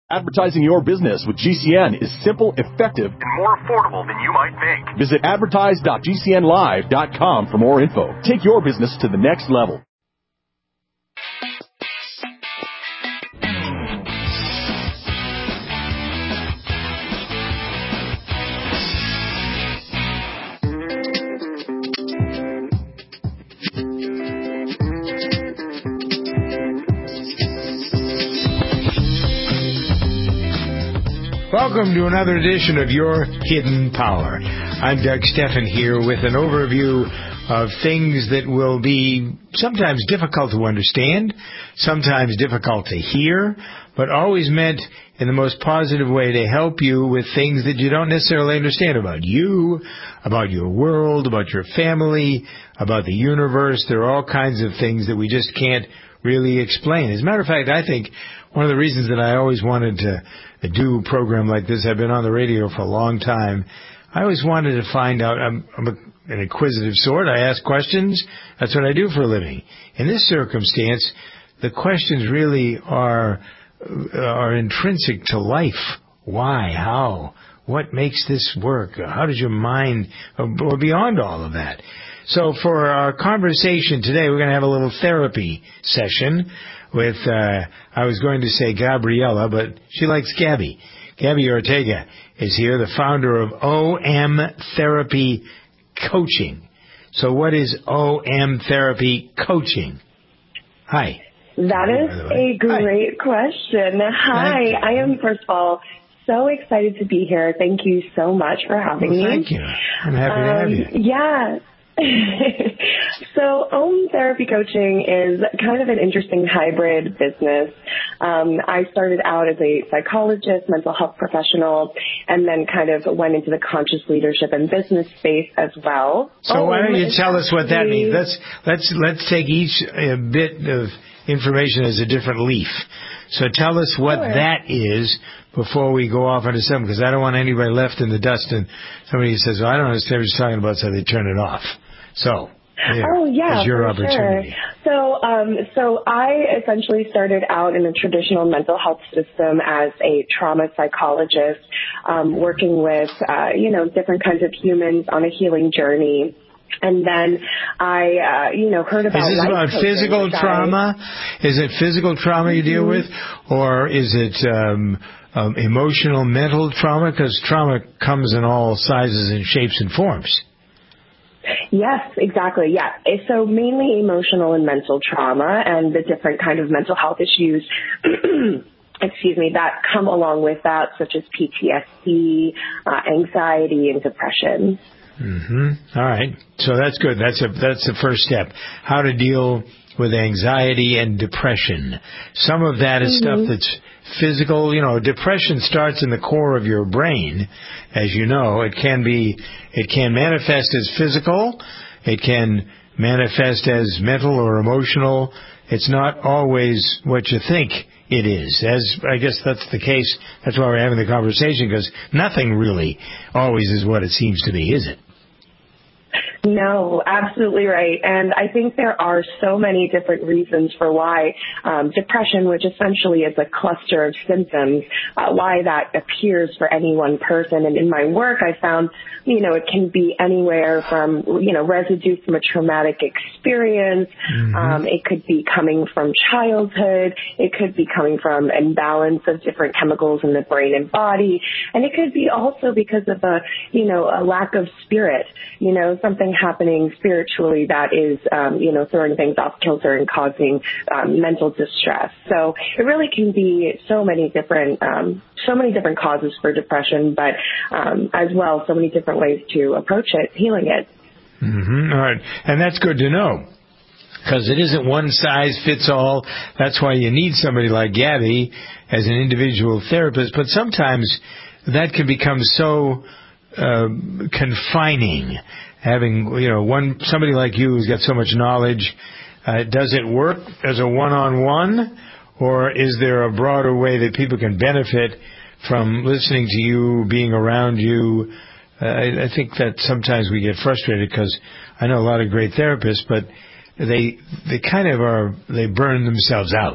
Advertising your business with GCN is simple, effective, and more affordable than you might think. Visit advertise.gcnlive.com for more info. Take your business to the next level. Welcome to another edition of Your Hidden Power. I'm Doug Steffen here with an overview of things that will be sometimes difficult to understand, sometimes difficult to hear, but always meant in the most positive way to help you with things that you don't necessarily understand about you, about your world, about your family, about the universe. There are all kinds of things that we just can't really explain. As a matter of fact, I think one of the reasons that I always wanted to do a program like this, I've been on the radio for a long time, I always wanted to find out. I'm an inquisitive sort. I ask questions. That's what I do for a living. In this circumstance, the questions really are intrinsic to life. Why? How? What makes this work? How does your mind, or beyond all of that? So for our conversation today, we're going to have a little therapy session with, I was going to say Gabriella, but she likes Gabby. Gabby Ortega is here, the founder of OM Therapy Coaching. So what is OM Therapy Coaching? Hi. That is a great question. Hi. I am, first of all, so excited to be here. Thank you so much for having me. Thank you. I'm happy to have you. Yeah. So OM Therapy Coaching is kind of an interesting hybrid business. I started out as a psychologist, mental health professional, and then kind of went into the conscious leadership and business space as well. So why don't you tell us what that means? Let's take each bit of information as a different leaf. So tell us what that is before we go off into something, because I don't want anybody left in the dust and somebody says, well, I don't understand what you're talking about, so they turn it off. So, is your opportunity. Sure. So I essentially started out in the traditional mental health system as a trauma psychologist, working with, different kinds of humans on a healing journey. And then I, heard about... Is this about physical trauma? Is it physical trauma you deal with? Or is it emotional, mental trauma? Because trauma comes in all sizes and shapes and forms. Yes, exactly. Yeah. So mainly emotional and mental trauma and the different kind of mental health issues that come along with that, such as PTSD, anxiety, and depression. Mm-hmm. All right. So that's good. That's the first step. How to deal with anxiety and depression. Some of that is stuff that's physical. Depression starts in the core of your brain. As you know, it can manifest as physical. It can manifest as mental or emotional. It's not always what you think it is. As I guess that's the case. That's why we're having the conversation, because nothing really always is what it seems to be, is it? No, absolutely right. And I think there are so many different reasons for why depression, which essentially is a cluster of symptoms, why that appears for any one person. And in my work, I found, it can be anywhere from, residue from a traumatic experience. It could be coming from childhood. It could be coming from imbalance of different chemicals in the brain and body. And it could be also because of a lack of spirit, something happening spiritually that is, throwing things off kilter and causing mental distress. So it really can be so many different causes for depression, but as well, so many different ways to approach it, healing it. All right. And that's good to know, because it isn't one size fits all. That's why you need somebody like Gabby as an individual therapist. But sometimes that can become so confining. Having, somebody like you who's got so much knowledge, does it work as a one-on-one, or is there a broader way that people can benefit from listening to you, being around you? I think that sometimes we get frustrated because I know a lot of great therapists, but they kind of they burn themselves out.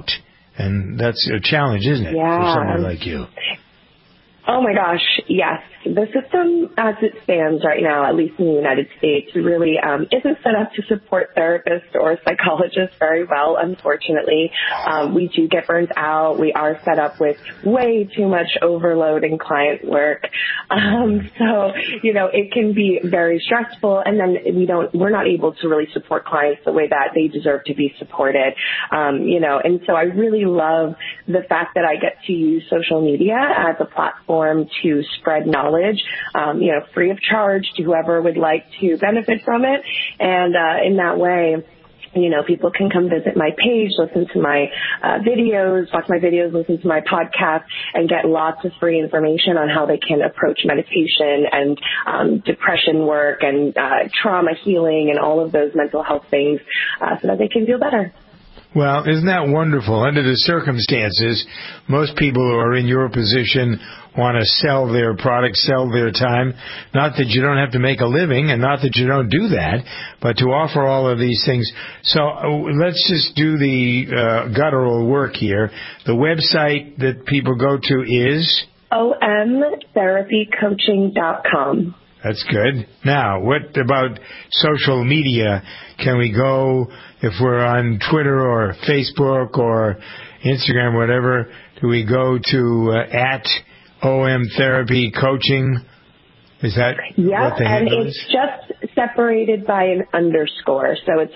And that's a challenge, isn't it, for someone like you? Oh my gosh, yes. The system as it stands right now, at least in the United States, really isn't set up to support therapists or psychologists very well, unfortunately. We do get burnt out. We are set up with way too much overload in client work. So, it can be very stressful, and then we're not able to really support clients the way that they deserve to be supported. And so I really love the fact that I get to use social media as a platform to spread knowledge, free of charge to whoever would like to benefit from it. And in that way, people can come visit my page, listen to my videos, watch my videos, listen to my podcast, and get lots of free information on how they can approach meditation and depression work and trauma healing and all of those mental health things so that they can feel better. Well, isn't that wonderful? Under the circumstances, most people who are in your position want to sell their product, sell their time. Not that you don't have to make a living, and not that you don't do that, but to offer all of these things. So let's just do the guttural work here. The website that people go to is? omtherapycoaching.com. That's good. Now, what about social media? Can we go, if we're on Twitter or Facebook or Instagram, whatever, do we go to at OM Therapy Coaching? Is that what the handle is? It's just separated by an underscore. So it's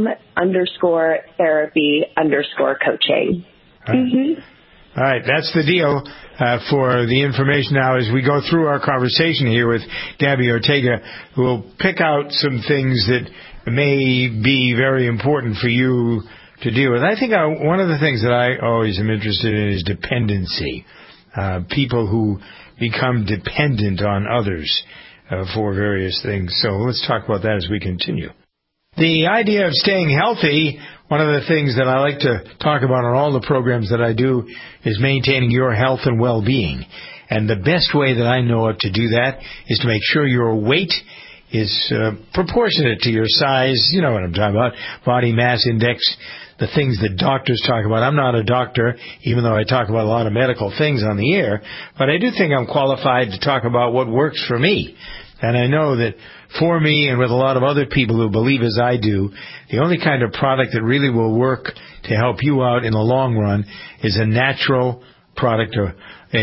OM_therapy_coaching. Right. Mm-hmm. All right, that's the deal for the information now as we go through our conversation here with Gabby Ortega. We'll pick out some things that may be very important for you to deal with. I think one of the things that I always am interested in is dependency. People who become dependent on others for various things. So let's talk about that as we continue. The idea of staying healthy, one of the things that I like to talk about on all the programs that I do is maintaining your health and well-being. And the best way that I know of to do that is to make sure your weight is proportionate to your size. You know what I'm talking about, body mass index, the things that doctors talk about. I'm not a doctor, even though I talk about a lot of medical things on the air, but I do think I'm qualified to talk about what works for me. And I know that for me and with a lot of other people who believe as I do, the only kind of product that really will work to help you out in the long run is a natural product, or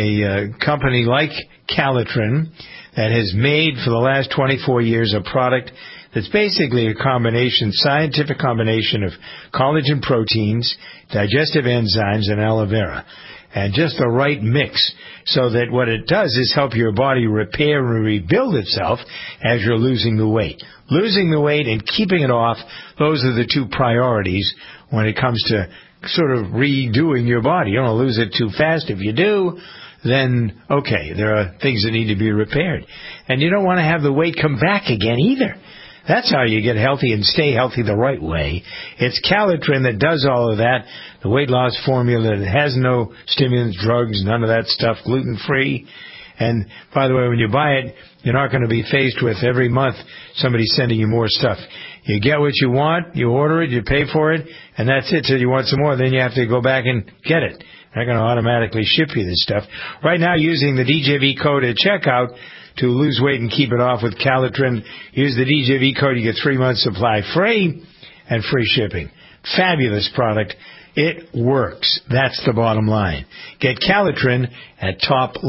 a company like Calitrin that has made for the last 24 years a product that's basically a combination, scientific combination of collagen proteins, digestive enzymes, and aloe vera. And just the right mix, so that what it does is help your body repair and rebuild itself as you're losing the weight. Losing the weight and keeping it off, those are the two priorities when it comes to sort of redoing your body. You don't want to lose it too fast. If you do, then, okay, there are things that need to be repaired. And you don't want to have the weight come back again either. That's how you get healthy and stay healthy the right way. It's Calitrin that does all of that, the weight loss formula that has no stimulants, drugs, none of that stuff, gluten-free. And, by the way, when you buy it, you're not going to be faced with every month somebody sending you more stuff. You get what you want, you order it, you pay for it, and that's it till you want some more. Then you have to go back and get it. They're going to automatically ship you this stuff. Right now, using the DJV code at checkout, to lose weight and keep it off with Calitrin, use the DJV code. You get 3 months supply free and free shipping. Fabulous product. It works. That's the bottom line. Get Calitrin at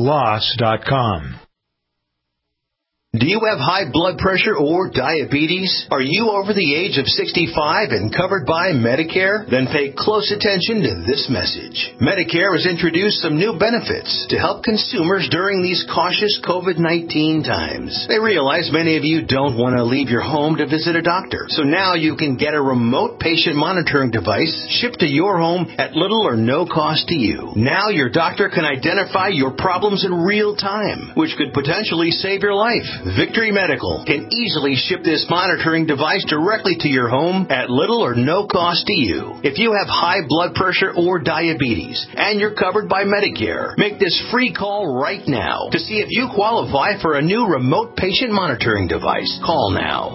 toploss.com. Do you have high blood pressure or diabetes? Are you over the age of 65 and covered by Medicare? Then pay close attention to this message. Medicare has introduced some new benefits to help consumers during these cautious COVID-19 times. They realize many of you don't want to leave your home to visit a doctor. So now you can get a remote patient monitoring device shipped to your home at little or no cost to you. Now your doctor can identify your problems in real time, which could potentially save your life. Victory Medical can easily ship this monitoring device directly to your home at little or no cost to you. If you have high blood pressure or diabetes and you're covered by Medicare, make this free call right now to see if you qualify for a new remote patient monitoring device. Call now.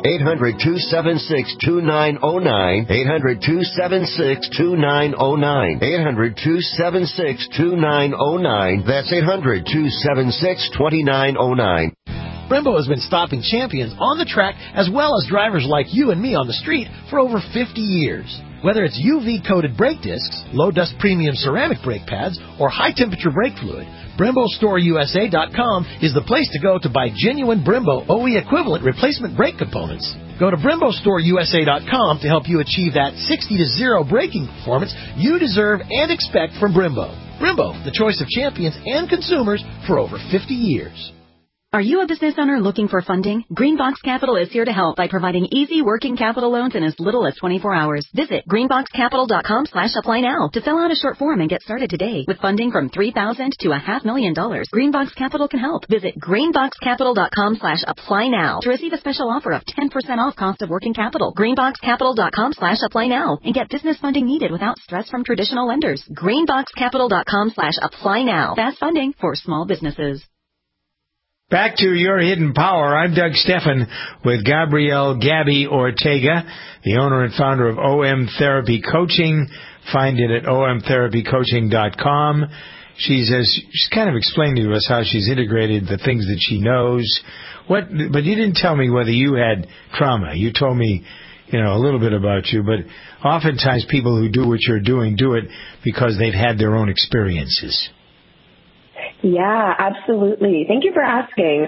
800-276-2909. 800-276-2909. 800-276-2909. That's 800-276-2909. Brembo has been stopping champions on the track as well as drivers like you and me on the street for over 50 years. Whether it's UV-coated brake discs, low-dust premium ceramic brake pads, or high-temperature brake fluid, BremboStoreUSA.com is the place to go to buy genuine Brembo OE equivalent replacement brake components. Go to BremboStoreUSA.com to help you achieve that 60-0 braking performance you deserve and expect from Brembo. Brembo, the choice of champions and consumers for over 50 years. Are you a business owner looking for funding? Greenbox Capital is here to help by providing easy working capital loans in as little as 24 hours. Visit greenboxcapital.com/apply now to fill out a short form and get started today. With funding from $3,000 to $500,000, Greenbox Capital can help. Visit greenboxcapital.com/apply now to receive a special offer of 10% off cost of working capital. Greenboxcapital.com/apply now and get business funding needed without stress from traditional lenders. Greenboxcapital.com/apply now. Fast funding for small businesses. Back to Your Hidden Power. I'm Doug Steffen with Gabrielle Gabby Ortega, the owner and founder of OM Therapy Coaching. Find it at omtherapycoaching.com. She's kind of explained to us how she's integrated the things that she knows. But you didn't tell me whether you had trauma. You told me, a little bit about you, but oftentimes people who do what you're doing do it because they've had their own experiences. Yeah, absolutely. Thank you for asking.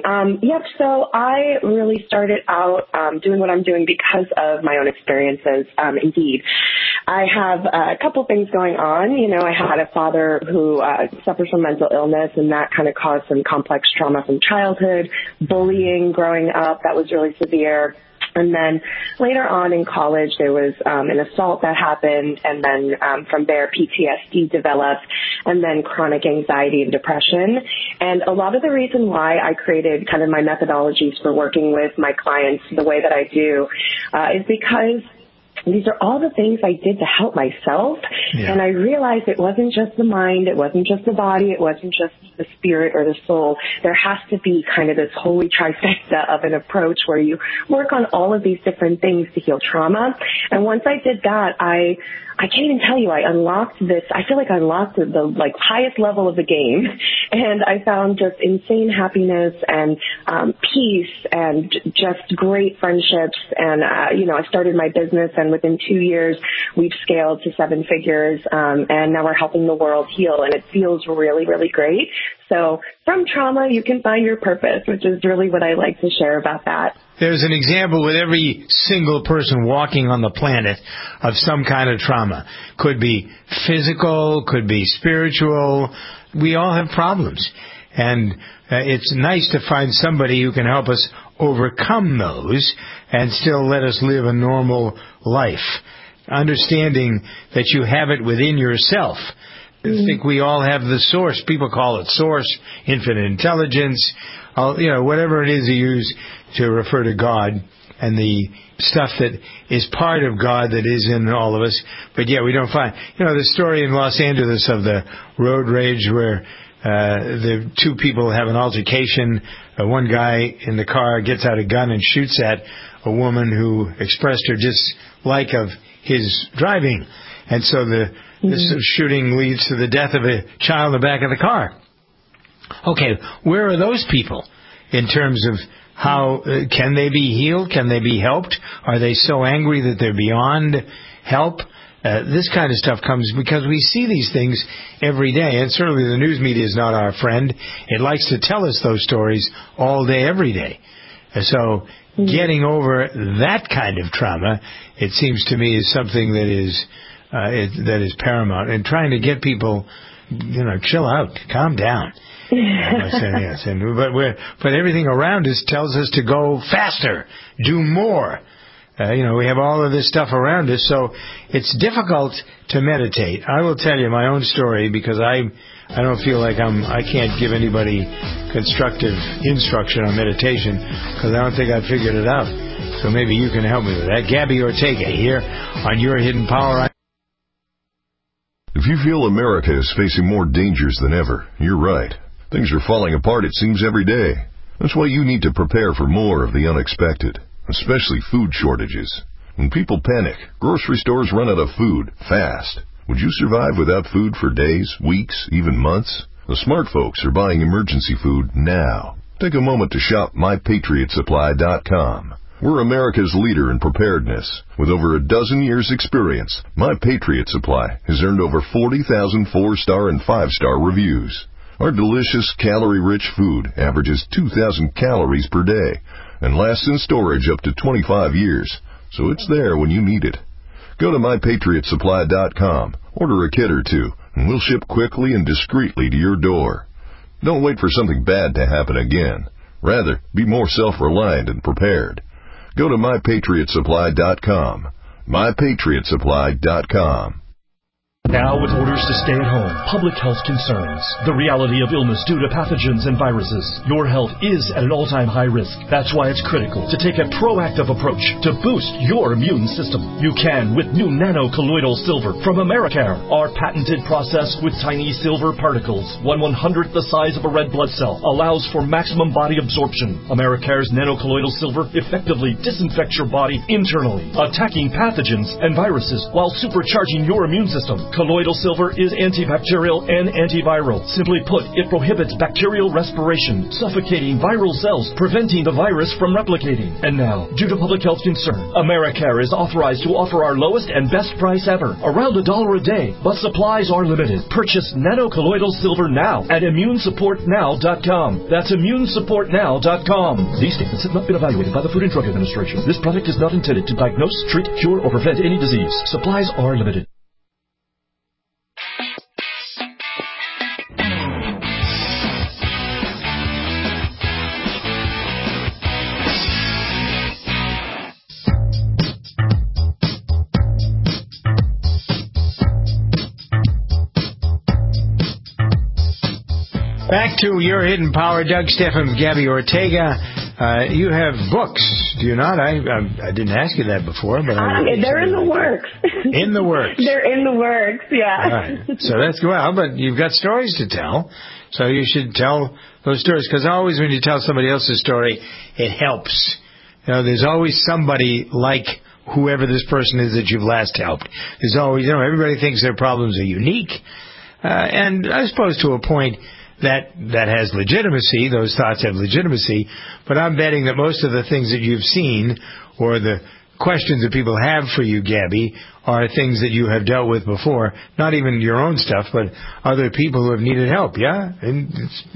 So I really started out doing what I'm doing because of my own experiences, indeed. I have a couple things going on. I had a father who suffers from mental illness, and that kind of caused some complex trauma from childhood, bullying growing up. That was really severe. And then later on in college, there was an assault that happened, and then from there, PTSD developed, and then chronic anxiety and depression. And a lot of the reason why I created kind of my methodologies for working with my clients the way that I do is because these are all the things I did to help myself. Yeah. And I realized it wasn't just the mind, it wasn't just the body, it wasn't just the spirit or the soul. There has to be kind of this holy trifecta of an approach where you work on all of these different things to heal trauma. And once I did that, I can't even tell you, I unlocked this. I feel like I unlocked the highest level of the game, and I found just insane happiness and peace and just great friendships. And I started my business, and within 2 years, we've scaled to 7 figures, and now we're helping the world heal, and it feels really, really great. So from trauma, you can find your purpose, which is really what I like to share about that. There's an example with every single person walking on the planet of some kind of trauma. Could be physical, could be spiritual. We all have problems. And it's nice to find somebody who can help us overcome those and still let us live a normal life. Understanding that you have it within yourself. I think we all have the source. People call it source, infinite intelligence, whatever it is you use to refer to God and the stuff that is part of God that is in all of us. But yet we don't find, the story in Los Angeles of the road rage where the two people have an altercation. One guy in the car gets out a gun and shoots at a woman who expressed her dislike of his driving. And so this shooting leads to the death of a child in the back of the car. Okay, where are those people in terms of how can they be healed? Can they be helped? Are they so angry that they're beyond help? This kind of stuff comes because we see these things every day, and certainly the news media is not our friend. It likes to tell us those stories all day, every day. So getting over that kind of trauma, it seems to me, is something that is paramount. And trying to get people, chill out, calm down. Yes. But everything around us tells us to go faster, do more. We have all of this stuff around us, so it's difficult to meditate. I will tell you my own story because I don't feel like I can't give anybody constructive instruction on meditation, because I don't think I figured it out. So maybe you can help me with that. Gabby Ortega here on Your Hidden Power. If you feel America is facing more dangers than ever, you're right. Things are falling apart, it seems, every day. That's why you need to prepare for more of the unexpected, especially food shortages. When people panic, grocery stores run out of food fast. Would you survive without food for days, weeks, even months? The smart folks are buying emergency food now. Take a moment to shop MyPatriotSupply.com. We're America's leader in preparedness. With over a dozen years' experience, My Patriot Supply has earned over 40,000 4-star and 5-star reviews. Our delicious, calorie-rich food averages 2,000 calories per day and lasts in storage up to 25 years, so it's there when you need it. Go to MyPatriotSupply.com, order a kit or two, and we'll ship quickly and discreetly to your door. Don't wait for something bad to happen again. Rather, be more self-reliant and prepared. Go to MyPatriotSupply.com. MyPatriotSupply.com. Now with orders to stay at home, public health concerns, the reality of illness due to pathogens and viruses, your health is at an all-time high risk. That's why it's critical to take a proactive approach to boost your immune system. You can with new nano-colloidal silver from Americare, our patented process with tiny silver particles, 1/100th the size of a red blood cell, allows for maximum body absorption. Americare's nano-colloidal silver effectively disinfects your body internally, attacking pathogens and viruses while supercharging your immune system. Colloidal silver is antibacterial and antiviral. Simply put, it prohibits bacterial respiration, suffocating viral cells, preventing the virus from replicating. And now, due to public health concern, Americare is authorized to offer our lowest and best price ever, around $1 a day, but supplies are limited. Purchase nano-colloidal silver now at ImmuneSupportNow.com. That's ImmuneSupportNow.com. These statements have not been evaluated by the Food and Drug Administration. This product is not intended to diagnose, treat, cure, or prevent any disease. Supplies are limited. Back to Your Hidden Power. Doug Stephan, Gabby Ortega. You have books, do you not? I didn't ask you that before, but they're in the works. In the works. They're in the works, yeah. All right. So that's well, but you've got stories to tell, so you should tell those stories, because always when you tell somebody else's story, it helps. You know, there's always somebody like whoever this person is that you've last helped. There's always, everybody thinks their problems are unique, and I suppose to a point that has legitimacy. Those thoughts have legitimacy, but I'm betting that most of the things that you've seen or the questions that people have for you, Gabby, are things that you have dealt with before. Not even your own stuff, but other people who have needed help. Yeah. And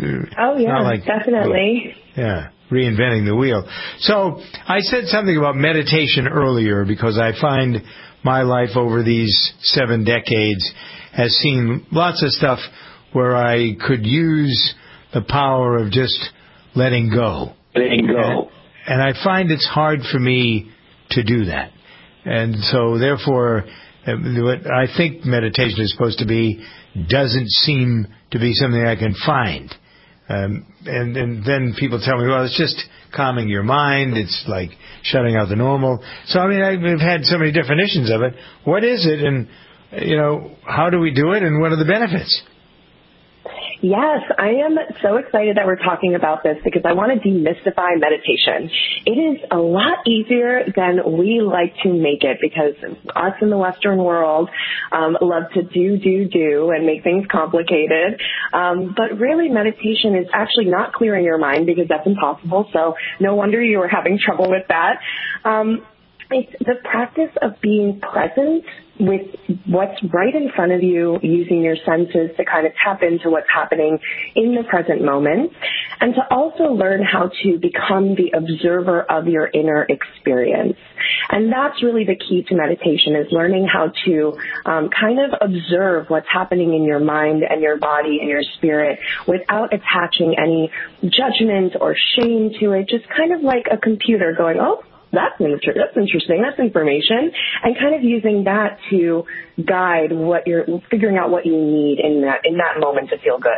definitely. Yeah. Reinventing the wheel. So I said something about meditation earlier because I find my life over these 7 decades has seen lots of stuff where I could use the power of just letting go. And I find it's hard for me to do that. And so, therefore, what I think meditation is supposed to be doesn't seem to be something I can find. And then people tell me, well, it's just calming your mind. It's like shutting out the normal. So, I mean, I've had so many definitions of it. What is it? And, how do we do it? And what are the benefits? Yes, I am so excited that we're talking about this because I want to demystify meditation. It is a lot easier than we like to make it because us in the Western world love to do and make things complicated. But really meditation is actually not clearing your mind because that's impossible. So no wonder you were having trouble with that. It's the practice of being present with what's right in front of you, using your senses to kind of tap into what's happening in the present moment, and to also learn how to become the observer of your inner experience. And that's really the key to meditation, is learning how to kind of observe what's happening in your mind and your body and your spirit without attaching any judgment or shame to it, just kind of like a computer going, oh, that's interesting, that's information, and kind of using that to guide figuring out what you need in that moment to feel good.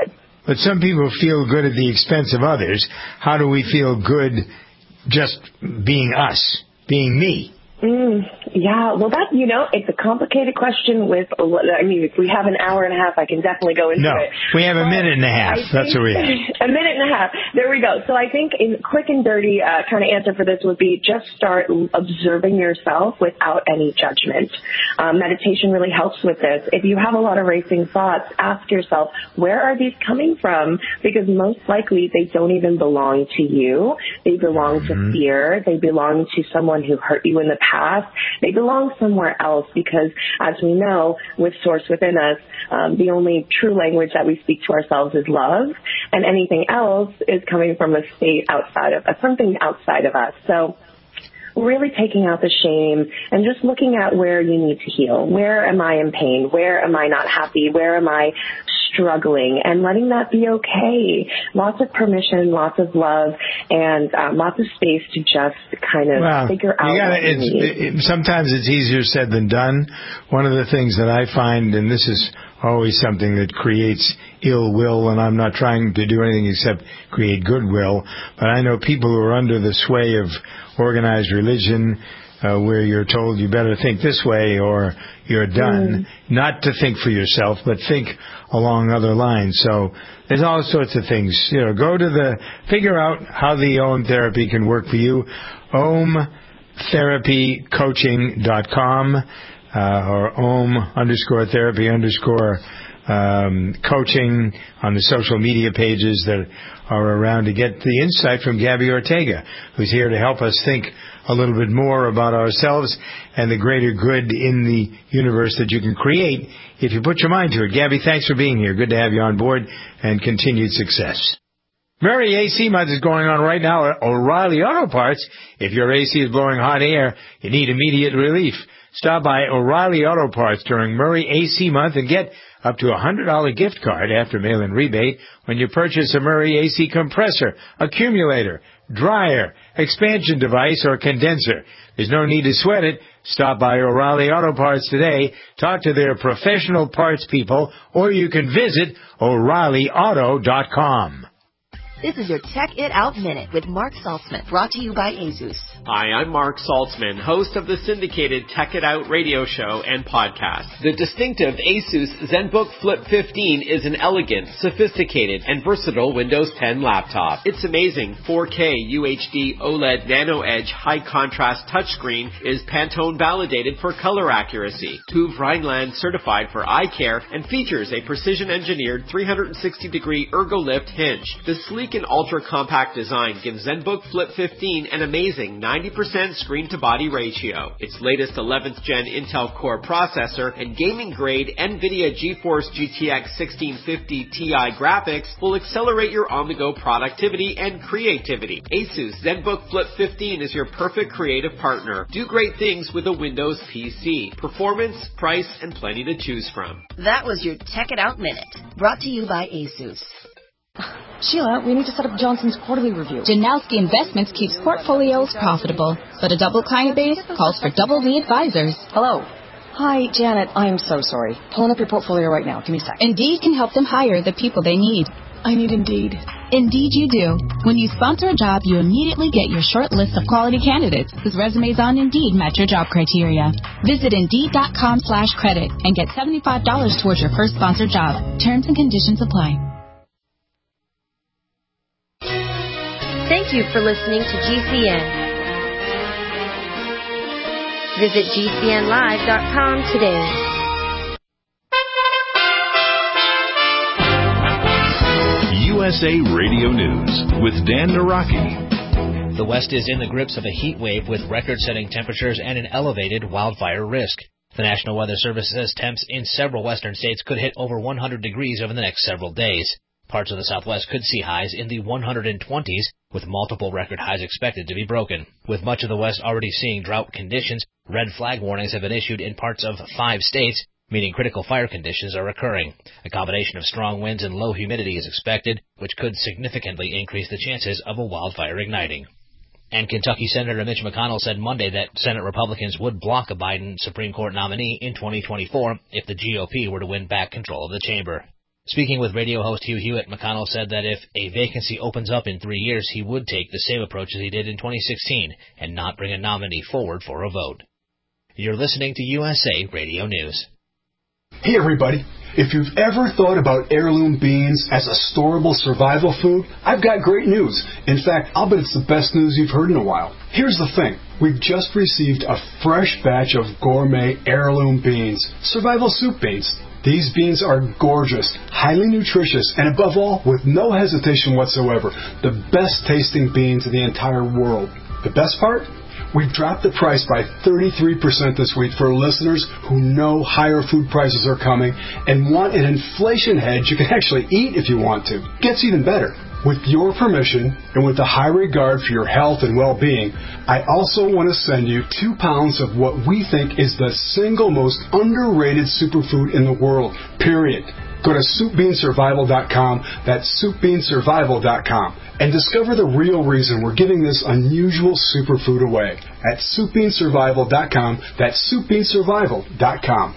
but some people feel good at the expense of others. How do we feel good just being us, being me? Yeah, well, it's a complicated question if we have an hour and a half, I can definitely go into it. No, we have a minute and a half. That's what we have. A minute and a half. There we go. So I think a quick and dirty kind of answer for this would be just start observing yourself without any judgment. Meditation really helps with this. If you have a lot of racing thoughts, ask yourself, where are these coming from? Because most likely they don't even belong to you. They belong to fear. They belong to someone who hurt you in the past. They belong somewhere else because, as we know, with Source within us, the only true language that we speak to ourselves is love, and anything else is coming from a state outside of something outside of us. So really taking out the shame and just looking at where you need to heal. Where am I in pain? Where am I not happy? Where am I struggling? And letting that be okay. Lots of permission, lots of love, and lots of space to just kind of figure out what you need. Sometimes it's easier said than done. One of the things that I find, and this is always something that creates ill will, and I'm not trying to do anything except create goodwill, but I know people who are under the sway of organized religion, where you're told you better think this way or you're done, not to think for yourself, but think along other lines. So there's all sorts of things. Figure out how the OM therapy can work for you. OMtherapycoaching.com or OM_therapy_coaching on the social media pages that are around to get the insight from Gabby Ortega, who's here to help us think a little bit more about ourselves and the greater good in the universe that you can create if you put your mind to it. Gabby, thanks for being here. Good to have you on board, and continued success. Merry AC Month is going on right now at O'Reilly Auto Parts. If your AC is blowing hot air, you need immediate relief. Stop by O'Reilly Auto Parts during Murray AC Month and get up to a $100 gift card after mail-in rebate when you purchase a Murray AC compressor, accumulator, dryer, expansion device, or condenser. There's no need to sweat it. Stop by O'Reilly Auto Parts today. Talk to their professional parts people, or you can visit O'ReillyAuto.com. This is your Tech It Out Minute with Mark Saltzman, brought to you by ASUS. Hi, I'm Mark Saltzman, host of the syndicated Tech It Out radio show and podcast. The distinctive ASUS ZenBook Flip 15 is an elegant, sophisticated, and versatile Windows 10 laptop. Its amazing 4K UHD OLED Nano Edge high-contrast touchscreen is Pantone validated for color accuracy, TÜV Rheinland certified for eye care, and features a precision-engineered 360-degree ErgoLift hinge. The sleek and ultra-compact design gives ZenBook Flip 15 an amazing 90% screen-to-body ratio. Its latest 11th Gen Intel Core processor and gaming-grade NVIDIA GeForce GTX 1650 Ti graphics will accelerate your on-the-go productivity and creativity. ASUS ZenBook Flip 15 is your perfect creative partner. Do great things with a Windows PC. Performance, price, and plenty to choose from. That was your Tech It Out Minute, brought to you by ASUS. Sheila, we need to set up Johnson's quarterly review. Janowski Investments keeps portfolios profitable, but a double client base calls for double the advisors. Hello. Hi, Janet. I'm so sorry. Pulling up your portfolio right now. Give me a sec. Indeed can help them hire the people they need. I need Indeed. Indeed you do. When you sponsor a job, you immediately get your short list of quality candidates whose resumes on Indeed match your job criteria. Visit Indeed.com/credit and get $75 towards your first sponsored job. Terms and conditions apply. Thank you for listening to GCN. Visit GCNlive.com today. USA Radio News with Dan Naraki. The West is in the grips of a heat wave with record-setting temperatures and an elevated wildfire risk. The National Weather Service says temps in several western states could hit over 100 degrees over the next several days. Parts of the Southwest could see highs in the 120s, with multiple record highs expected to be broken. With much of the West already seeing drought conditions, red flag warnings have been issued in parts of 5 states, meaning critical fire conditions are occurring. A combination of strong winds and low humidity is expected, which could significantly increase the chances of a wildfire igniting. And Kentucky Senator Mitch McConnell said Monday that Senate Republicans would block a Biden Supreme Court nominee in 2024 if the GOP were to win back control of the chamber. Speaking with radio host Hugh Hewitt, McConnell said that if a vacancy opens up in 3 years, he would take the same approach as he did in 2016 and not bring a nominee forward for a vote. You're listening to USA Radio News. Hey everybody, if you've ever thought about heirloom beans as a storable survival food, I've got great news. In fact, I'll bet it's the best news you've heard in a while. Here's the thing. We've just received a fresh batch of gourmet heirloom beans, survival soup beans. These beans are gorgeous, highly nutritious, and above all, with no hesitation whatsoever, the best tasting beans in the entire world. The best part? We've dropped the price by 33% this week for listeners who know higher food prices are coming and want an inflation hedge you can actually eat if you want to. Gets even better. With your permission and with a high regard for your health and well-being, I also want to send you 2 pounds of what we think is the single most underrated superfood in the world, period. Go to SoupBeanSurvival.com, that's SoupBeanSurvival.com, and discover the real reason we're giving this unusual superfood away at SoupBeanSurvival.com, that's SoupBeanSurvival.com.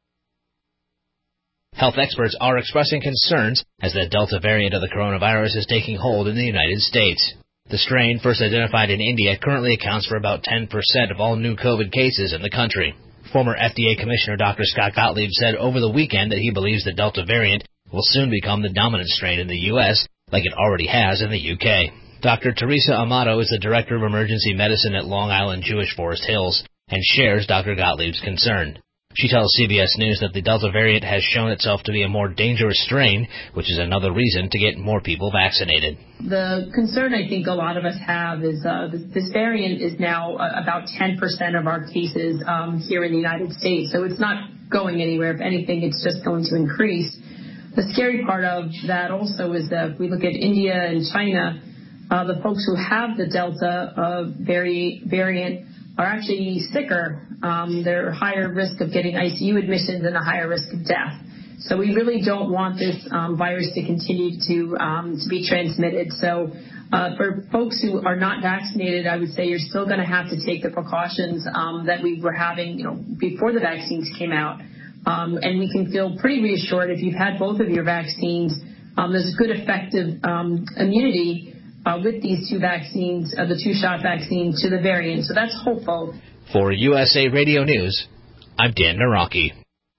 Health experts are expressing concerns as the Delta variant of the coronavirus is taking hold in the United States. The strain, first identified in India, currently accounts for about 10% of all new COVID cases in the country. Former FDA Commissioner Dr. Scott Gottlieb said over the weekend that he believes the Delta variant will soon become the dominant strain in the U.S., like it already has in the U.K. Dr. Teresa Amato is the Director of Emergency Medicine at Long Island Jewish Forest Hills and shares Dr. Gottlieb's concern. She tells CBS News that the Delta variant has shown itself to be a more dangerous strain, which is another reason to get more people vaccinated. The concern I think a lot of us have is this variant is now about 10% of our cases here in the United States. So it's not going anywhere. If anything, it's just going to increase. The scary part of that also is that if we look at India and China, the folks who have the Delta variant are actually sicker. They're higher risk of getting ICU admissions and a higher risk of death. So we really don't want this virus to continue to be transmitted. So for folks who are not vaccinated, I would say you're still going to have to take the precautions that we were having, before the vaccines came out. And we can feel pretty reassured if you've had both of your vaccines. There's good effective immunity with these two vaccines, the two-shot vaccine to the variant. So that's hopeful. For USA Radio News, I'm Dan Naraki.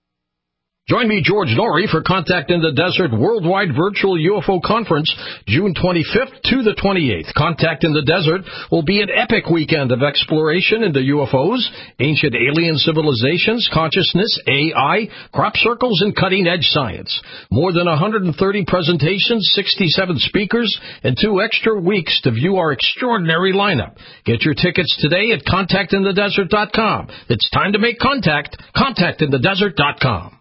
Join me, George Norrie, for Contact in the Desert Worldwide Virtual UFO Conference, June 25th to the 28th. Contact in the Desert will be an epic weekend of exploration into UFOs, ancient alien civilizations, consciousness, AI, crop circles, and cutting-edge science. More than 130 presentations, 67 speakers, and 2 extra weeks to view our extraordinary lineup. Get your tickets today at contactinthedesert.com. It's time to make contact. Contactinthedesert.com.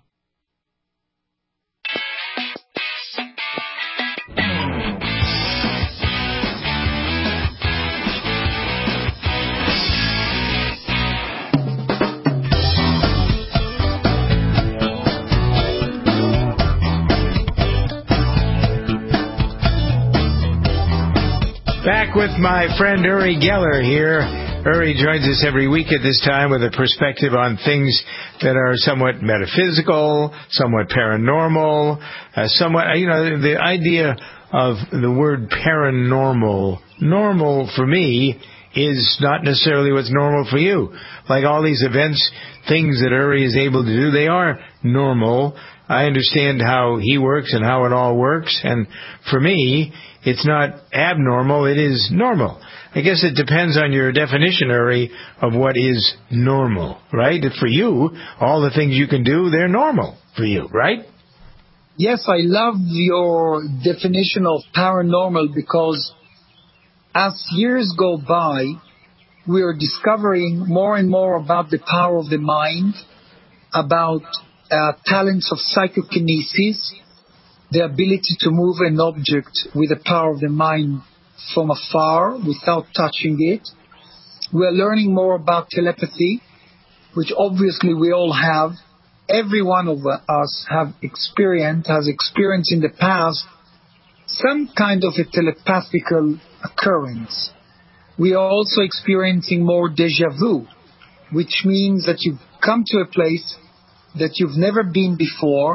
Back with my friend Uri Geller here. Uri joins us every week at this time with a perspective on things that are somewhat metaphysical, somewhat paranormal, the idea of the word paranormal. Normal for me is not necessarily what's normal for you. Like all these events, things that Uri is able to do, they are normal. I understand how he works and how it all works, and for me, it's not abnormal, it is normal. I guess it depends on your definition, Uri, of what is normal, right? For you, all the things you can do, they're normal for you, right? Yes, I love your definition of paranormal because as years go by, we are discovering more and more about the power of the mind, about talents of psychokinesis, the ability to move an object with the power of the mind from afar without touching it. We are learning more about telepathy, which obviously we all have. Every one of us has experienced in the past some kind of a telepathical occurrence. We are also experiencing more déjà vu, which means that you've come to a place that you've never been before,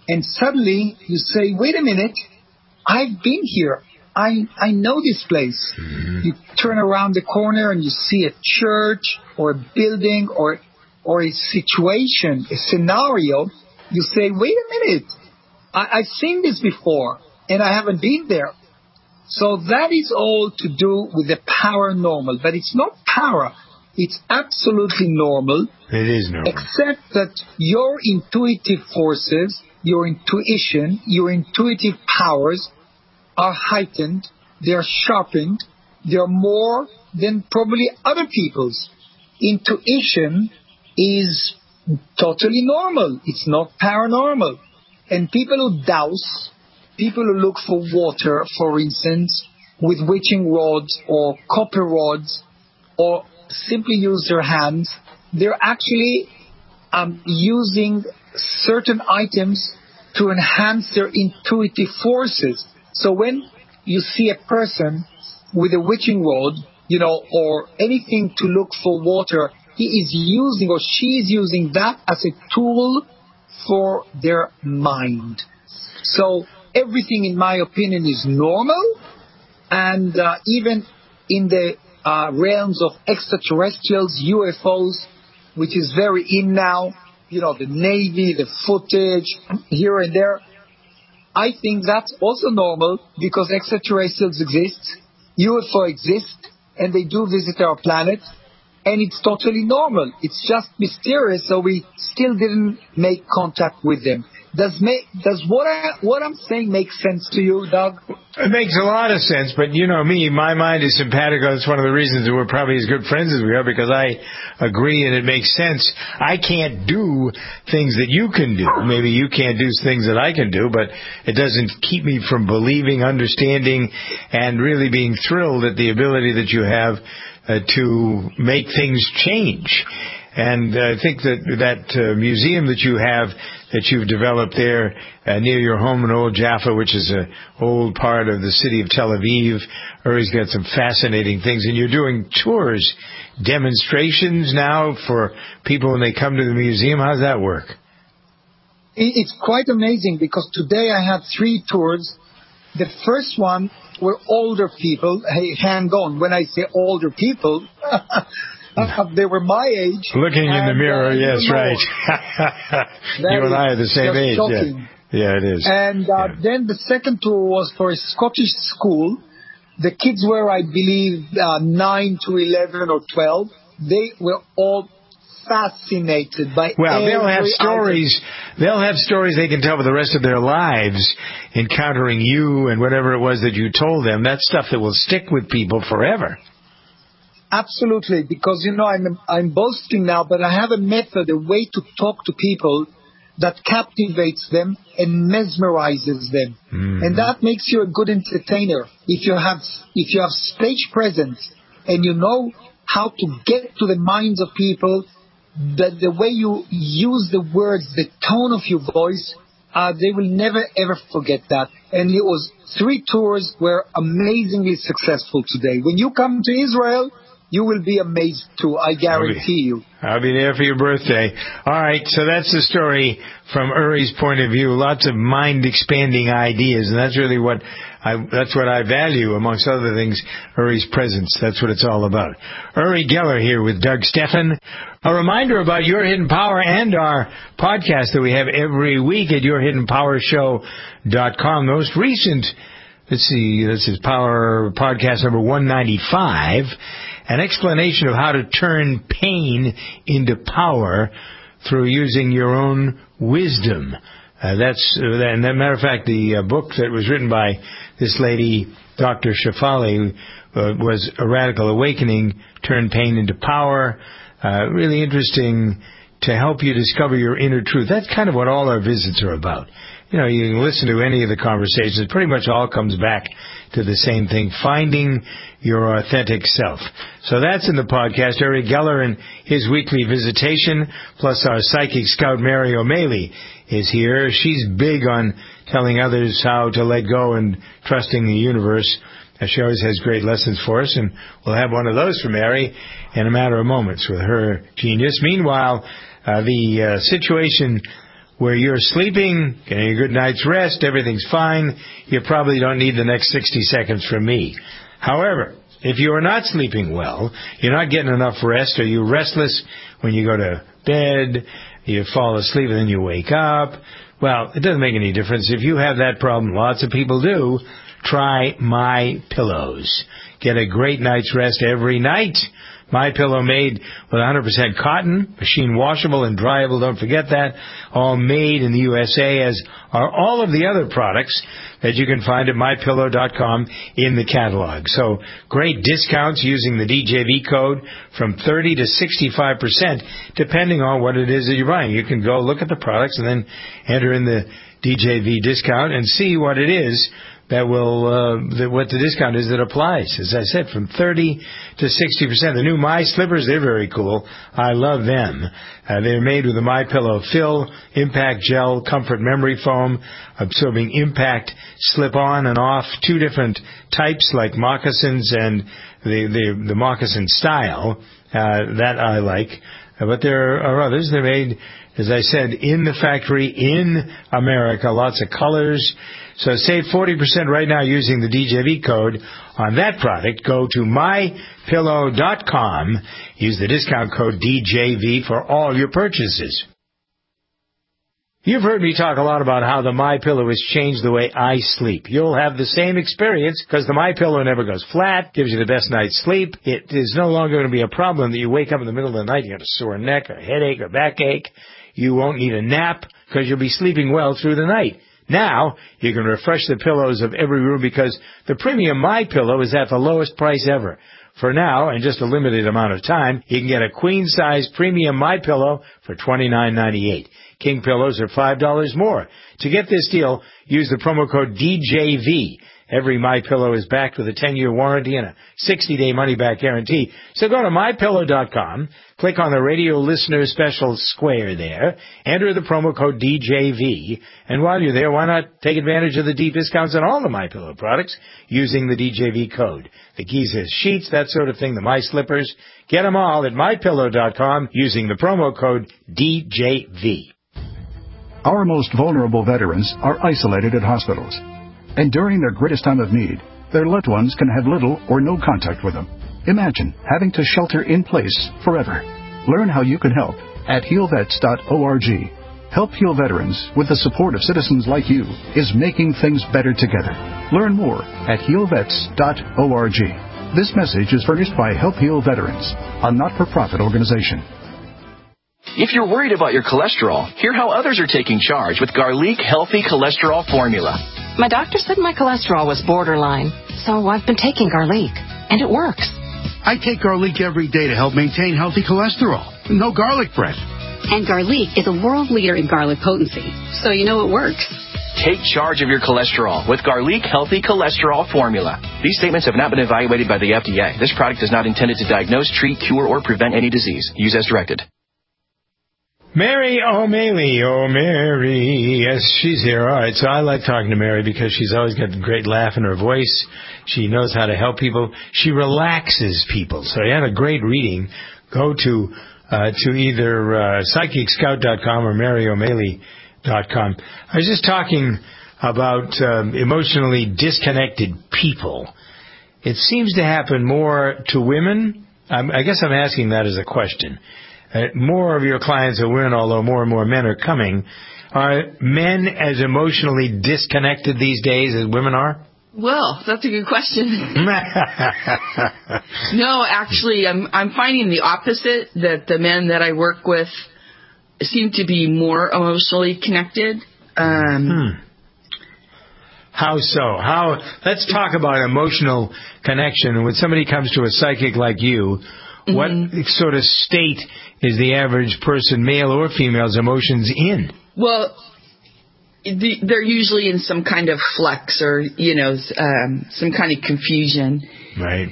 And suddenly you say, wait a minute, I've been here. I know this place. Mm-hmm. You turn around the corner and you see a church or a building or a situation, a scenario. You say, wait a minute, I've seen this before and I haven't been there. So that is all to do with the paranormal. But it's not para. It's absolutely normal. It is normal. Except that your intuitive forces, your intuition, your intuitive powers are heightened, they're sharpened, they're more than probably other people's. Intuition is totally normal. It's not paranormal. And people who douse, people who look for water, for instance, with witching rods or copper rods, or simply use their hands, they're actually using certain items to enhance their intuitive forces. So when you see a person with a witching rod, or anything to look for water, he is using or she is using that as a tool for their mind. So everything, in my opinion, is normal. And even in the realms of extraterrestrials, UFOs, which is very in now, the Navy, the footage here and there, I think that's also normal because extraterrestrials exist, UFO exist, and they do visit our planet, and it's totally normal. It's just mysterious, so we still didn't make contact with them. Does what I'm saying make sense to you, Doug? It makes a lot of sense, but you know me, my mind is simpatico. That's one of the reasons that we're probably as good friends as we are, because I agree and it makes sense. I can't do things that you can do. Maybe you can't do things that I can do, but it doesn't keep me from believing, understanding, and really being thrilled at the ability that you have to make things change. And I think that museum that you have, that you've developed there near your home in Old Jaffa, which is an old part of the city of Tel Aviv, Uri's got some fascinating things. And you're doing tours, demonstrations now for people when they come to the museum. How does that work? It's quite amazing because today I had 3 tours. The first one were older people. Hey, hang on. When I say older people... they were my age. Looking in the mirror, yes, right. You and I are the same age. Yeah, it is. And then the second tour was for a Scottish school. The kids were, I believe, 9 to 11 or 12. They were all fascinated by. Well, they'll have stories. They'll have stories they can tell for the rest of their lives, encountering you and whatever it was that you told them. That's stuff that will stick with people forever. Absolutely, because, I'm boasting now, but I have a method, a way to talk to people that captivates them and mesmerizes them. Mm-hmm. And that makes you a good entertainer. If you have stage presence and you know how to get to the minds of people, that the way you use the words, the tone of your voice, they will never ever forget that. And it was 3 tours were amazingly successful today. When you come to Israel, you will be amazed too, I guarantee you. I'll be there for your birthday. All right, so that's the story from Uri's point of view. Lots of mind-expanding ideas, and that's really what I value, amongst other things, Uri's presence. That's what it's all about. Uri Geller here with Doug Stephan. A reminder about Your Hidden Power and our podcast that we have every week at yourhiddenpowershow.com. Most recent, this is Power Podcast number 195. An explanation of how to turn pain into power through using your own wisdom. And as a matter of fact, the book that was written by this lady, Dr. Shefali, was A Radical Awakening, Turn Pain into Power. Really interesting to help you discover your inner truth. That's kind of what all our visits are about. You can listen to any of the conversations. It pretty much all comes back to the same thing, finding your authentic self. So that's in the podcast. Uri Geller and his weekly visitation, plus our psychic scout Mary O'Malley is here. She's big on telling others how to let go and trusting the universe. She always has great lessons for us, and we'll have one of those for Mary in a matter of moments with her genius. Meanwhile, the situation where you're sleeping, getting a good night's rest, everything's fine, you probably don't need the next 60 seconds from me. However, if you are not sleeping well, you're not getting enough rest, or you're restless when you go to bed, you fall asleep and then you wake up, well, it doesn't make any difference. If you have that problem, lots of people do, try My Pillows. Get a great night's rest every night. My Pillow made with 100% cotton, machine washable and dryable, don't forget that. All made in the USA, as are all of the other products that you can find at MyPillow.com in the catalog. So great discounts using the DJV code from 30 to 65%, depending on what it is that you're buying. You can go look at the products and then enter in the DJV discount and see what it is that will, what the discount is that applies. As I said, from 30 to 60%. The new My Slippers, they're very cool. I love them. They're made with the My Pillow Fill, Impact Gel, Comfort Memory Foam, absorbing impact, slip on and off, two different types like moccasins and the moccasin style, that I like. But there are others. They're made, as I said, in the factory in America. Lots of colors. So save 40% right now using the DJV code on that product. Go to MyPillow.com. Use the discount code DJV for all your purchases. You've heard me talk a lot about how the My Pillow has changed the way I sleep. You'll have the same experience because the My Pillow never goes flat, gives you the best night's sleep. It is no longer going to be a problem that you wake up in the middle of the night, you got a sore neck or a headache or backache. You won't need a nap because you'll be sleeping well through the night. Now, you can refresh the pillows of every room because the premium My Pillow is at the lowest price ever. For now, and just a limited amount of time, you can get a queen-size premium My Pillow for $29.98. King pillows are $5 more. To get this deal, use the promo code DJV. Every My Pillow is backed with a 10-year warranty and a 60-day money-back guarantee. So go to MyPillow.com, click on the radio listener special square there, enter the promo code DJV, and while you're there, why not take advantage of the deep discounts on all the My Pillow products using the DJV code? The Giza sheets, that sort of thing, the My Slippers. Get them all at MyPillow.com using the promo code DJV. Our most vulnerable veterans are isolated at hospitals. And during their greatest time of need, their loved ones can have little or no contact with them. Imagine having to shelter in place forever. Learn how you can help at healvets.org. Help Heal Veterans, with the support of citizens like you, is making things better together. Learn more at healvets.org. This message is furnished by Help Heal Veterans, a not-for-profit organization. If you're worried about your cholesterol, hear how others are taking charge with Garlic Healthy Cholesterol Formula. My doctor said my cholesterol was borderline, so I've been taking Garlic, and it works. I take Garlic every day to help maintain healthy cholesterol. No garlic bread. And Garlic is a world leader in garlic potency, so you know it works. Take charge of your cholesterol with Garlic Healthy Cholesterol Formula. These statements have not been evaluated by the FDA. This product is not intended to diagnose, treat, cure, or prevent any disease. Use as directed. Mary O'Malley. Oh, Mary. Yes, she's here. All right, so I like talking to Mary because she's always got a great laugh in her voice. She knows how to help people. She relaxes people. So you had a great reading. Go to either PsychicScout.com or MaryO'Malley.com. I was just talking about emotionally disconnected people. It seems to happen more to women. I guess I'm asking that as a question. More of your clients are women, although more and more men are coming. Are men as emotionally disconnected these days as women are? Well, that's a good question. No, actually, I'm finding the opposite, that the men that I work with seem to be more emotionally connected. How so? Let's talk about emotional connection. When somebody comes to a psychic like you, what sort of state is the average person, male or female's emotions in? Well, they're usually in some kind of flux or, some kind of confusion. Right.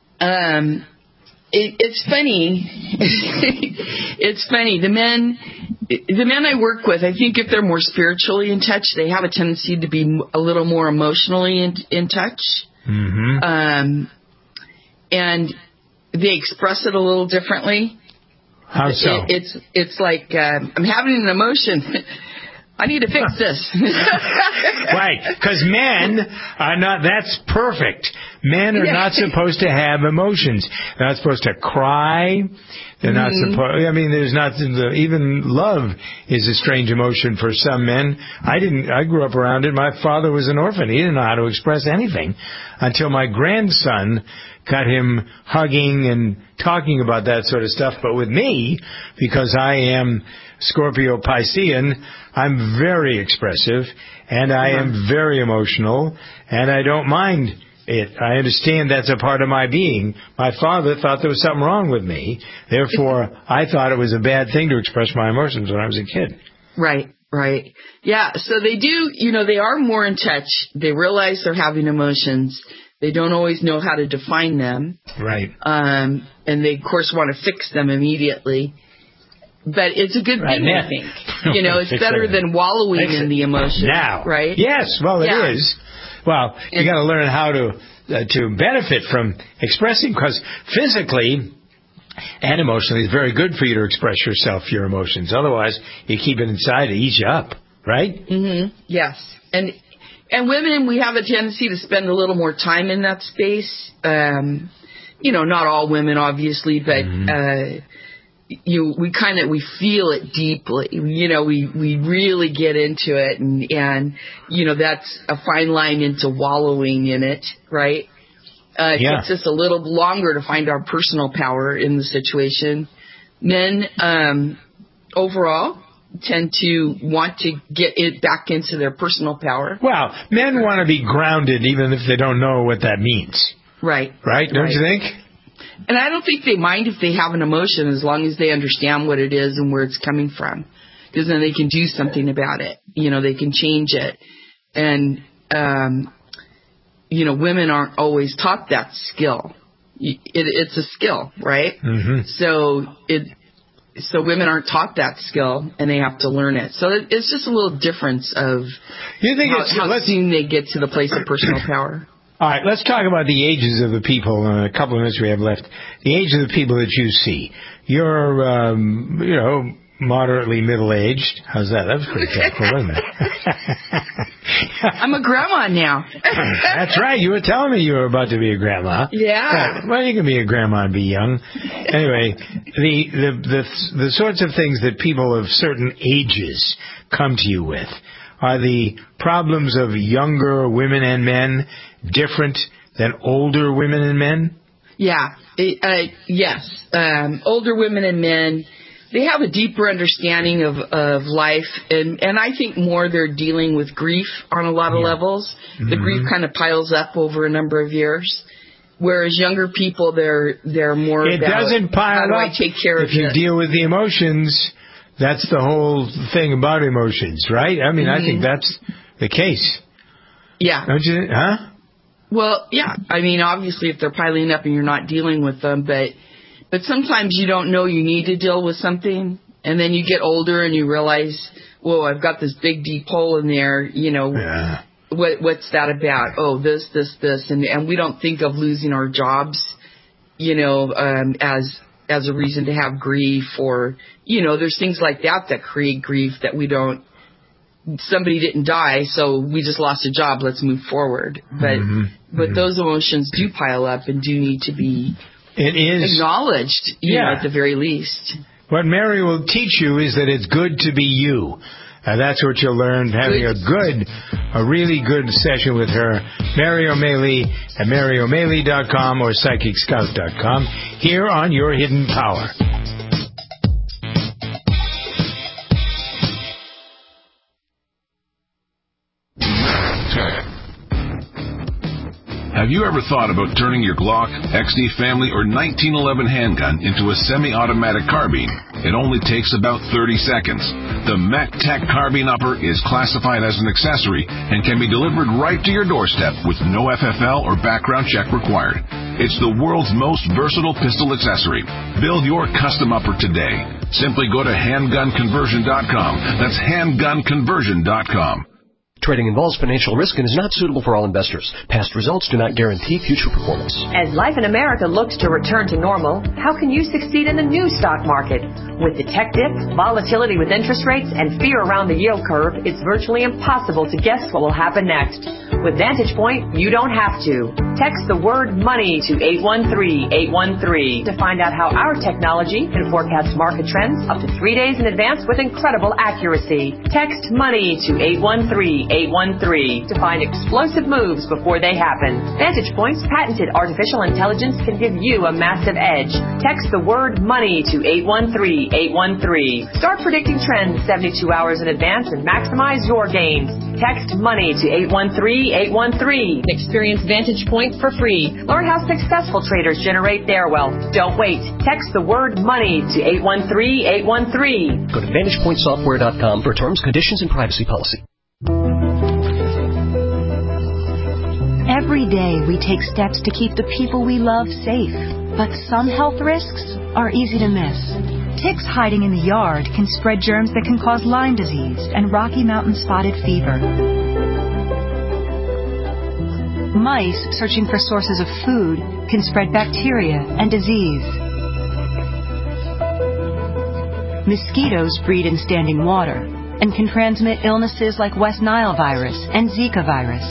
It's funny. It's funny. The men I work with, I think if they're more spiritually in touch, they have a tendency to be a little more emotionally in touch. Mm-hmm. And they express it a little differently. How so? It's like I'm having an emotion. I need to fix this. Right, because men are not, that's perfect. Men are not supposed to have emotions. They're not supposed to cry. They're not supposed, I mean, there's not, even love is a strange emotion for some men. I grew up around it. My father was an orphan. He didn't know how to express anything until my grandson got him hugging and talking about that sort of stuff. But with me, because I am Scorpio Piscean, I'm very expressive, and I am very emotional, and I don't mind it. I understand that's a part of my being. My father thought there was something wrong with me. Therefore, I thought it was a bad thing to express my emotions when I was a kid. Right. Yeah, so they do, they are more in touch. They realize they're having emotions. They don't always know how to define them. Right. And they, of course, want to fix them immediately. But it's a good thing, I think. It's better than wallowing in the emotion. Now. Right? Yes, well, it is. Well, you got to learn how to benefit from expressing, because physically and emotionally it's very good for you to express yourself, your emotions. Otherwise, you keep it inside, it eats you up, right? Mm-hmm. Yes. And women, we have a tendency to spend a little more time in that space. Not all women, obviously, but we feel it deeply. We really get into it, and that's a fine line into wallowing in it, right? It takes us a little longer to find our personal power in the situation. Men, overall, tend to want to get it back into their personal power. Well, men want to be grounded even if they don't know what that means. Right. Right? Don't you think? And I don't think they mind if they have an emotion as long as they understand what it is and where it's coming from. Because then they can do something about it. They can change it. And, women aren't always taught that skill. It's a skill, right? Mm-hmm. So women aren't taught that skill, and they have to learn it. So it's just a little difference of how soon they get to the place of personal power. All right, let's talk about the ages of the people. A couple of minutes we have left. The age of the people that you see. You're, moderately middle-aged. How's that? That was pretty careful, wasn't it? I'm a grandma now. That's right. You were telling me you were about to be a grandma. Yeah. Well, you can be a grandma and be young. Anyway, the sorts of things that people of certain ages come to you with. Are the problems of younger women and men different than older women and men? Yeah. Yes. Older women and men, they have a deeper understanding of life, and I think more they're dealing with grief on a lot of levels. Mm-hmm. The grief kind of piles up over a number of years. Whereas younger people, they're more it about doesn't pile how do up I take care of if you deal with the emotions. That's the whole thing about emotions, right? I mean, I think that's the case. Yeah. Don't you? Huh? Well, yeah. I mean, obviously, if they're piling up and you're not dealing with them, but sometimes you don't know you need to deal with something, and then you get older and you realize, whoa, I've got this big deep hole in there. Yeah. What's that about? Oh, this, and we don't think of losing our jobs, as a reason to have grief, or, there's things like that create grief that we don't, somebody didn't die, so we just lost a job, let's move forward. But those emotions do pile up and do need to be acknowledged, at the very least. What Mary will teach you is that it's good to be you. That's what you'll learn having a really good session with her. Mary O'Malley at MaryO'Malley.com or PsychicScout.com here on Your Hidden Power. Have you ever thought about turning your Glock, XD Family, or 1911 handgun into a semi-automatic carbine? It only takes about 30 seconds. The MacTac Carbine Upper is classified as an accessory and can be delivered right to your doorstep with no FFL or background check required. It's the world's most versatile pistol accessory. Build your custom upper today. Simply go to handgunconversion.com. That's handgunconversion.com. Trading involves financial risk and is not suitable for all investors. Past results do not guarantee future performance. As life in America looks to return to normal, how can you succeed in the new stock market? With the tech dip, volatility with interest rates, and fear around the yield curve, it's virtually impossible to guess what will happen next. With Vantage Point, you don't have to. Text the word money to 813-813 to find out how our technology can forecast market trends up to 3 days in advance with incredible accuracy. Text money to 813-813 to find explosive moves before they happen. Vantage Point's patented artificial intelligence can give you a massive edge. Text the word money to 813-813. Start predicting trends 72 hours in advance and maximize your gains. Text money to 813-813. Experience Vantage Point for free. Learn how successful traders generate their wealth. Don't wait. Text the word money to 813-813. Go to VantagePointSoftware.com for terms, conditions, and privacy policy. Every day we take steps to keep the people we love safe, but some health risks are easy to miss. Ticks hiding in the yard can spread germs that can cause Lyme disease and Rocky Mountain spotted fever. Mice searching for sources of food can spread bacteria and disease. Mosquitoes breed in standing water and can transmit illnesses like West Nile virus and Zika virus.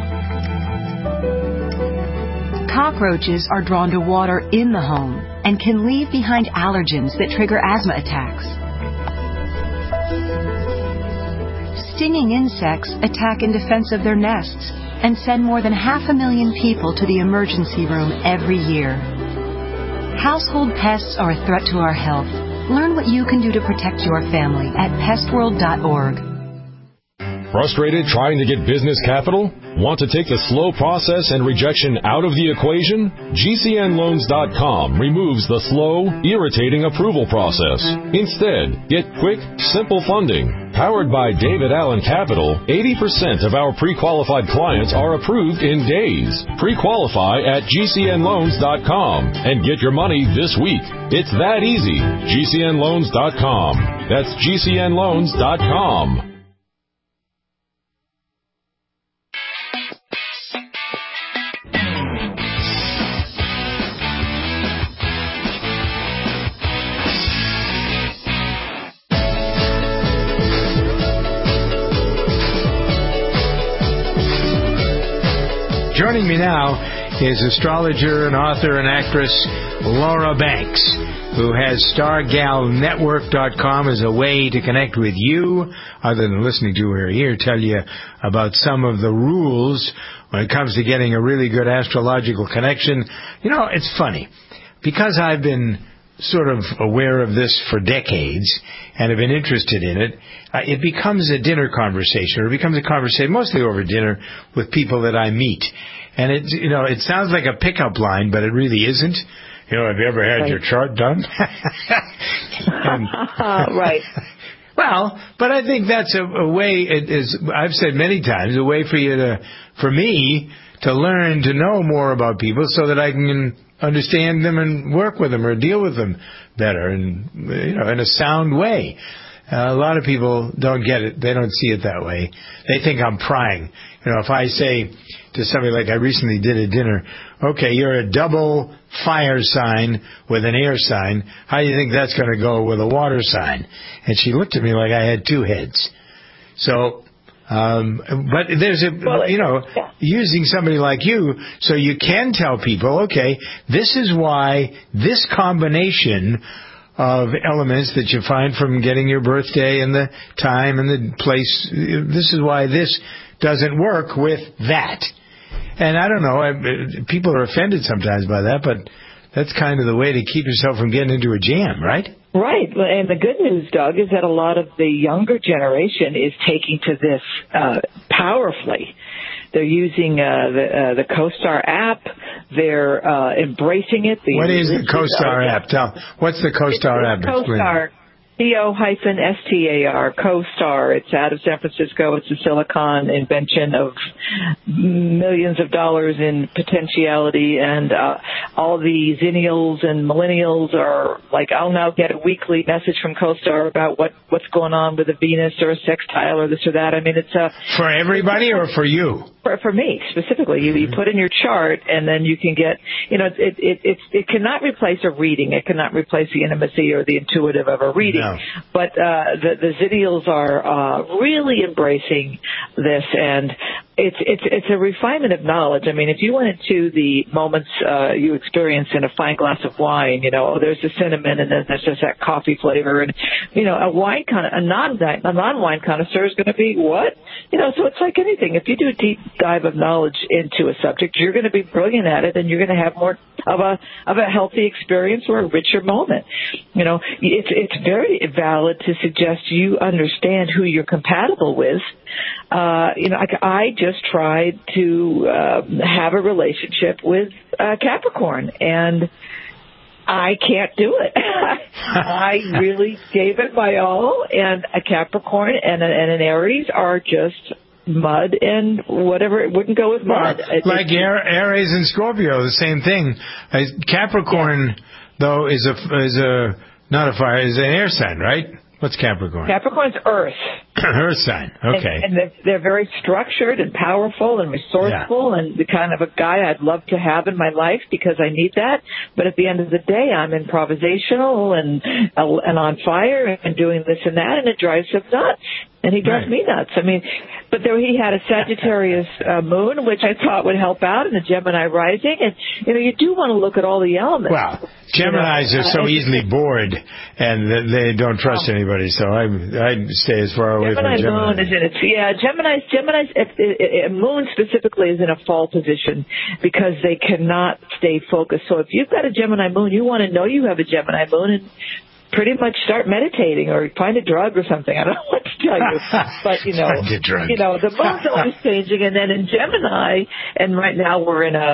Cockroaches are drawn to water in the home and can leave behind allergens that trigger asthma attacks. Stinging insects attack in defense of their nests and send more than 500,000 people to the emergency room every year. Household pests are a threat to our health. Learn what you can do to protect your family at pestworld.org. Frustrated trying to get business capital? Want to take the slow process and rejection out of the equation? GCNloans.com removes the slow, irritating approval process. Instead, get quick, simple funding. Powered by David Allen Capital, 80% of our pre-qualified clients are approved in days. Pre-qualify at GCNloans.com and get your money this week. It's that easy. GCNloans.com. That's GCNloans.com. Joining me now is astrologer and author and actress Laura Banks, who has StarGalNetwork.com as a way to connect with you, other than listening to her here, tell you about some of the rules when it comes to getting a really good astrological connection. You know, it's funny, because I've been sort of aware of this for decades and have been interested in it, it becomes a dinner conversation, or it becomes a conversation mostly over dinner with people that I meet. And it sounds like a pickup line, but it really isn't. You know, have you ever had your chart done? Right. Well, but I think that's a way, as I've said many times, a way for me to learn to know more about people so that I can understand them and work with them or deal with them better and, in a sound way. A lot of people don't get it. They don't see it that way. They think I'm prying. If I say to somebody, like I recently did a dinner, okay, you're a double fire sign with an air sign. How do you think that's going to go with a water sign? And she looked at me like I had two heads. So, but there's using somebody like you, so you can tell people, okay, this is why this combination of elements that you find from getting your birthday and the time and the place, this is why this doesn't work with that. And I don't know, people are offended sometimes by that, but that's kind of the way to keep yourself from getting into a jam, right? Right. And the good news, Doug, is that a lot of the younger generation is taking to this powerfully. They're using the CoStar app. They're embracing it. What is the CoStar app? What's the CoStar app? CoStar. CO-STAR, CoStar. It's out of San Francisco. It's a Silicon invention of millions of dollars in potentiality. And all the zennials and millennials are like, I'll now get a weekly message from CoStar about what's going on with a Venus or a sextile or this or that. I mean, it's for everybody or for you? For me specifically. You put in your chart, and then you can get, it cannot replace a reading. It cannot replace the intimacy or the intuitive of a reading. No. But the zennials are really embracing this, and it's a refinement of knowledge. I mean, if you went into the moments you experience in a fine glass of wine, there's the cinnamon, and then there's just that coffee flavor, and a non-wine connoisseur is going to be what? So it's like anything. If you do a deep dive of knowledge into a subject, you're going to be brilliant at it, and you're going to have more of a healthy experience or a richer moment. It's very valid to suggest you understand who you're compatible with. I just tried to have a relationship with Capricorn, and I can't do it. I really gave it my all, and a Capricorn and an Aries are just mud and whatever. It wouldn't go with mud. Like Aries and Scorpio, the same thing. Capricorn, though, is not a fire, is an air sign, right? What's Capricorn? Capricorn's Earth. Earth sign, okay. And they're very structured and powerful and resourceful, and the kind of a guy I'd love to have in my life because I need that. But at the end of the day, I'm improvisational and on fire and doing this and that, and it drives him nuts. And he drives me nuts. I mean, but there he had a Sagittarius moon, which I thought would help out, and a Gemini rising. And, you do want to look at all the elements. Well, Geminis are so easily bored, and they don't trust anybody, so I'd stay as far away from Gemini. Moon is in its, Gemini's moon specifically is in a fall position because they cannot stay focused. So if you've got a Gemini moon, you want to know you have a Gemini moon, and pretty much start meditating or find a drug or something. I don't know what to tell you. But, the moon's always changing. And then in Gemini, and right now we're in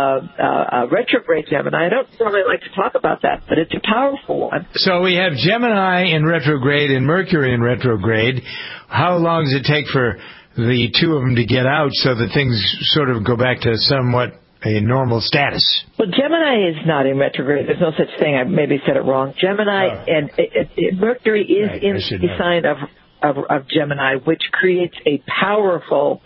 a retrograde Gemini. I don't really like to talk about that, but it's a powerful one. So we have Gemini in retrograde and Mercury in retrograde. How long does it take for the two of them to get out so that things sort of go back to somewhat a normal status? Well, Gemini is not in retrograde. There's no such thing. I maybe said it wrong. Gemini and Mercury is in the sign of Gemini, which creates a powerful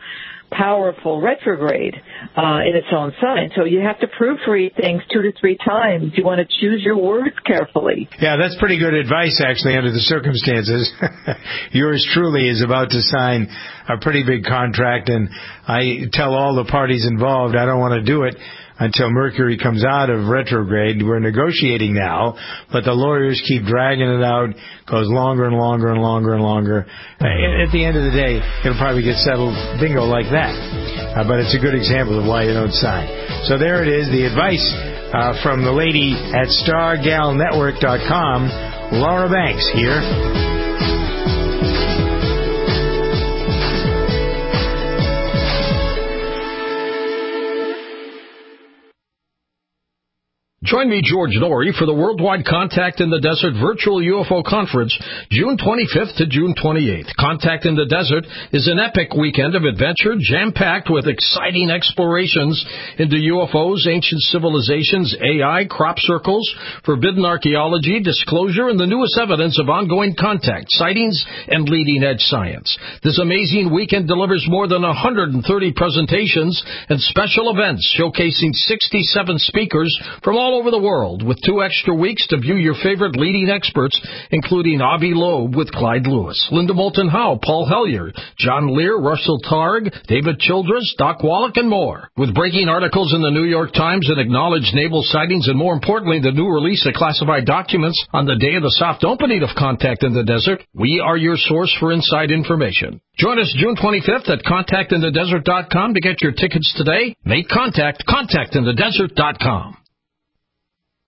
retrograde in its own sign. So you have to proofread things 2 to 3 times. You want to choose your words carefully. Yeah, that's pretty good advice, actually, under the circumstances. Yours truly is about to sign a pretty big contract, and I tell all the parties involved I don't want to do it until Mercury comes out of retrograde. We're negotiating now, but the lawyers keep dragging it out. Goes longer and longer and longer and longer. At the end of the day, it'll probably get settled bingo like that. But it's a good example of why you don't sign. So there it is, the advice from the lady at StarGalNetwork.com, Laura Banks here. Join me, George Noory, for the Worldwide Contact in the Desert Virtual UFO Conference, June 25th to June 28th. Contact in the Desert is an epic weekend of adventure, jam-packed with exciting explorations into UFOs, ancient civilizations, AI, crop circles, forbidden archaeology, disclosure, and the newest evidence of ongoing contact, sightings, and leading-edge science. This amazing weekend delivers more than 130 presentations and special events showcasing 67 speakers from all over the world, with 2 extra weeks to view your favorite leading experts, including Avi Loeb with Clyde Lewis, Linda Moulton Howe, Paul Hellyer, John Lear, Russell Targ, David Childress, Doc Wallach, and more. With breaking articles in the New York Times and acknowledged naval sightings, and more importantly, the new release of classified documents on the day of the soft opening of Contact in the Desert, we are your source for inside information. Join us June 25th at ContactInTheDesert.com to get your tickets today. Make contact, ContactInTheDesert.com.